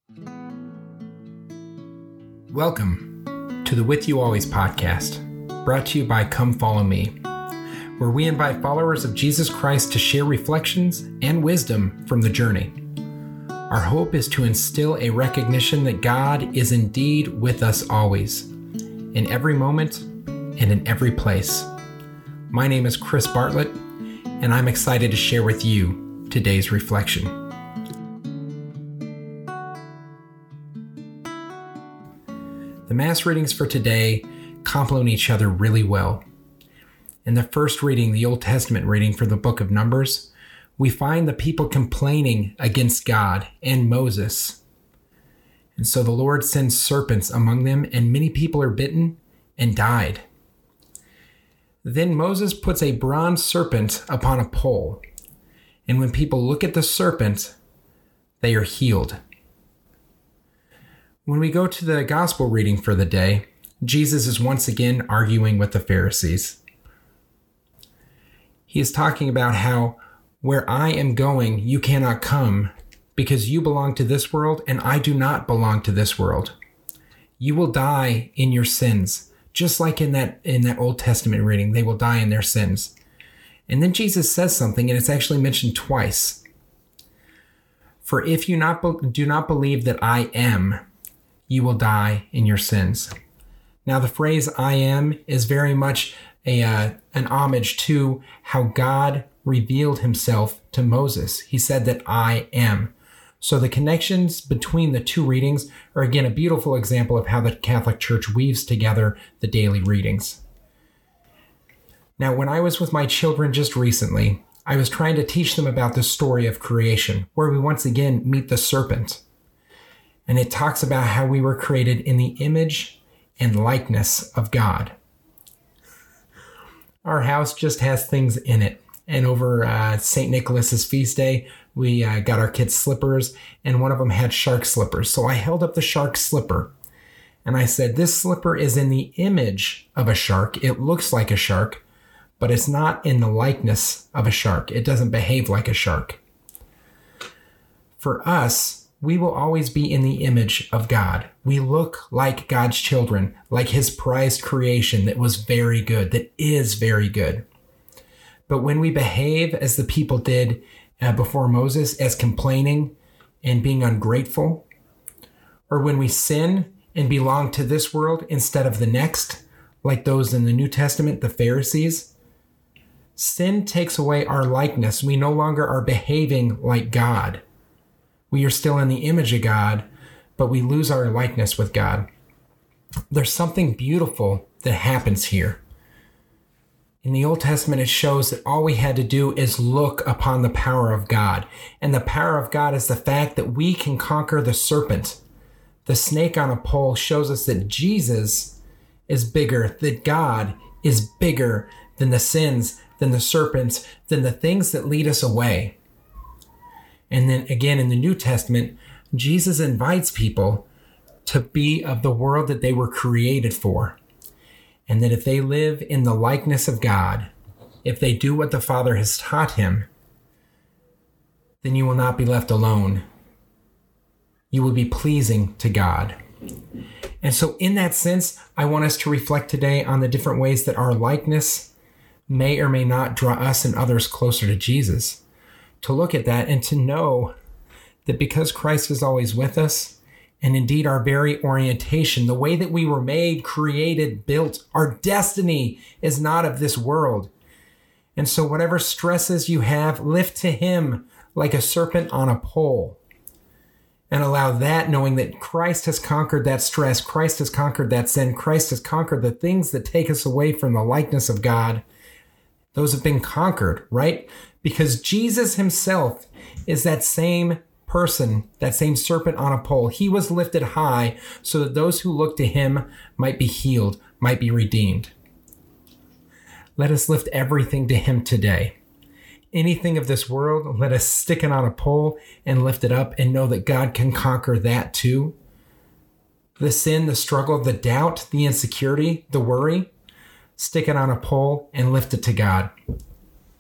Welcome to the With You Always podcast, brought to you by Come Follow Me, where we invite followers of Jesus Christ to share reflections and wisdom from the journey. Our hope is to instill a recognition that God is indeed with us always, in every moment and in every place. My name is Chris Bartlett, and I'm excited to share with you today's reflection. The Mass readings for today complement each other really well. In the first reading, the Old Testament reading for the book of Numbers, we find the people complaining against God and Moses. And so the Lord sends serpents among them, and many people are bitten and died. Then Moses puts a bronze serpent upon a pole, and when people look at the serpent, they are healed. When we go to the gospel reading for the day, Jesus is once again arguing with the Pharisees. He is talking about how where I am going, you cannot come because you belong to this world and I do not belong to this world. You will die in your sins, just like in that Old Testament reading, they will die in their sins. And then Jesus says something, and it's actually mentioned twice. For if you do not believe that I am, you will die in your sins. Now, the phrase I am is very much an homage to how God revealed himself to Moses. He said that I am. So the connections between the two readings are again a beautiful example of how the Catholic Church weaves together the daily readings. Now, when I was with my children just recently, I was trying to teach them about the story of creation, where we once again meet the serpent. And it talks about how we were created in the image and likeness of God. Our house just has things in it. And over St. Nicholas's feast day, we got our kids slippers, and one of them had shark slippers. So I held up the shark slipper, and I said, this slipper is in the image of a shark. It looks like a shark, but it's not in the likeness of a shark. It doesn't behave like a shark. For us, we will always be in the image of God. We look like God's children, like his prized creation that was very good, that is very good. But when we behave as the people did before Moses, as complaining and being ungrateful, or when we sin and belong to this world instead of the next, like those in the New Testament, the Pharisees, sin takes away our likeness. We no longer are behaving like God. We are still in the image of God, but we lose our likeness with God. There's something beautiful that happens here. In the Old Testament, it shows that all we had to do is look upon the power of God. And the power of God is the fact that we can conquer the serpent. The snake on a pole shows us that Jesus is bigger, that God is bigger than the sins, than the serpents, than the things that lead us away. And then again, in the New Testament, Jesus invites people to be of the world that they were created for. And that if they live in the likeness of God, if they do what the Father has taught him, then you will not be left alone. You will be pleasing to God. And so in that sense, I want us to reflect today on the different ways that our likeness may or may not draw us and others closer to Jesus. To look at that and to know that because Christ is always with us, and indeed our very orientation, the way that we were made, created, built, our destiny is not of this world. And so whatever stresses you have, lift to him like a serpent on a pole. And allow that, knowing that Christ has conquered that stress, Christ has conquered that sin, Christ has conquered the things that take us away from the likeness of God. Those have been conquered, right? Because Jesus himself is that same person, that same serpent on a pole. He was lifted high so that those who look to him might be healed, might be redeemed. Let us lift everything to him today. Anything of this world, let us stick it on a pole and lift it up and know that God can conquer that too. The sin, the struggle, the doubt, the insecurity, the worry, stick it on a pole and lift it to God.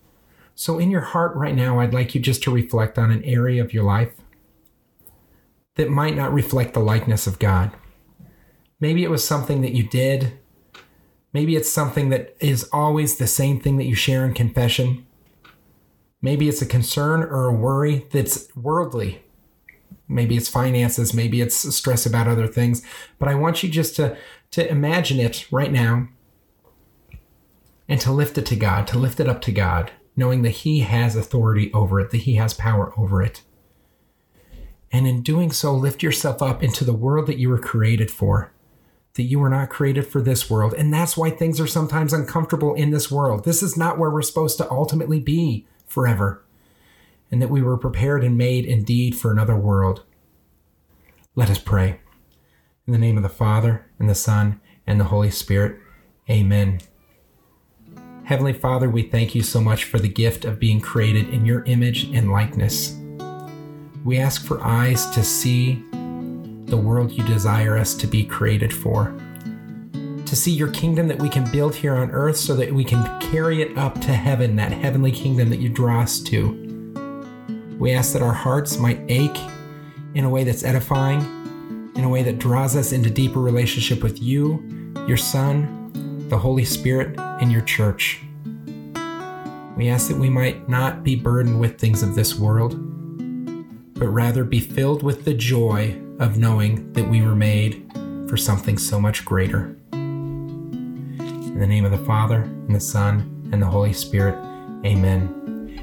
So in your heart right now, I'd like you just to reflect on an area of your life. that might not reflect the likeness of God. Maybe it was something that you did. Maybe it's something that is always the same thing that you share in confession. Maybe it's a concern or a worry that's worldly. Maybe it's finances. Maybe it's stress about other things. But I want you just to imagine it right now and to lift it to God, to lift it up to God, knowing that He has authority over it, that He has power over it. And in doing so, lift yourself up into the world that you were created for, that you were not created for this world. And that's why things are sometimes uncomfortable in this world. This is not where we're supposed to ultimately be forever, and that we were prepared and made indeed for another world. Let us pray. In the name of the Father, and the Son, and the Holy Spirit. Amen. Heavenly Father, we thank you so much for the gift of being created in your image and likeness. We ask for eyes to see the world you desire us to be created for, to see your kingdom that we can build here on earth so that we can carry it up to heaven, that heavenly kingdom that you draw us to. We ask that our hearts might ache in a way that's edifying, in a way that draws us into deeper relationship with you, your Son, the Holy Spirit, and your church. We ask that we might not be burdened with things of this world, but rather be filled with the joy of knowing that we were made for something so much greater. In the name of the Father, and the Son, and the Holy Spirit. Amen.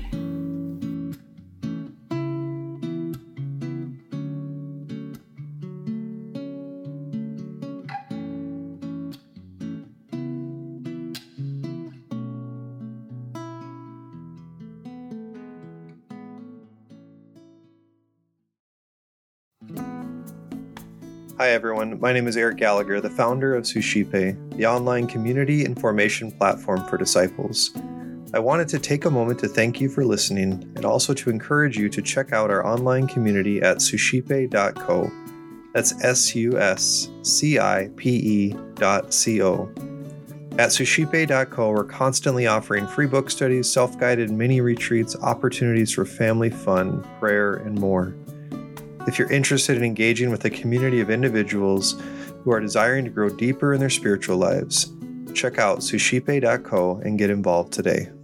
Hi everyone, my name is Eric Gallagher, the founder of Suscipe, the online community and formation platform for disciples. I wanted to take a moment to thank you for listening and also to encourage you to check out our online community at suscipe.co. That's suscipe.co. At suscipe.co, we're constantly offering free book studies, self-guided mini retreats, opportunities for family fun, prayer, and more. If you're interested in engaging with a community of individuals who are desiring to grow deeper in their spiritual lives, check out suscipe.co and get involved today.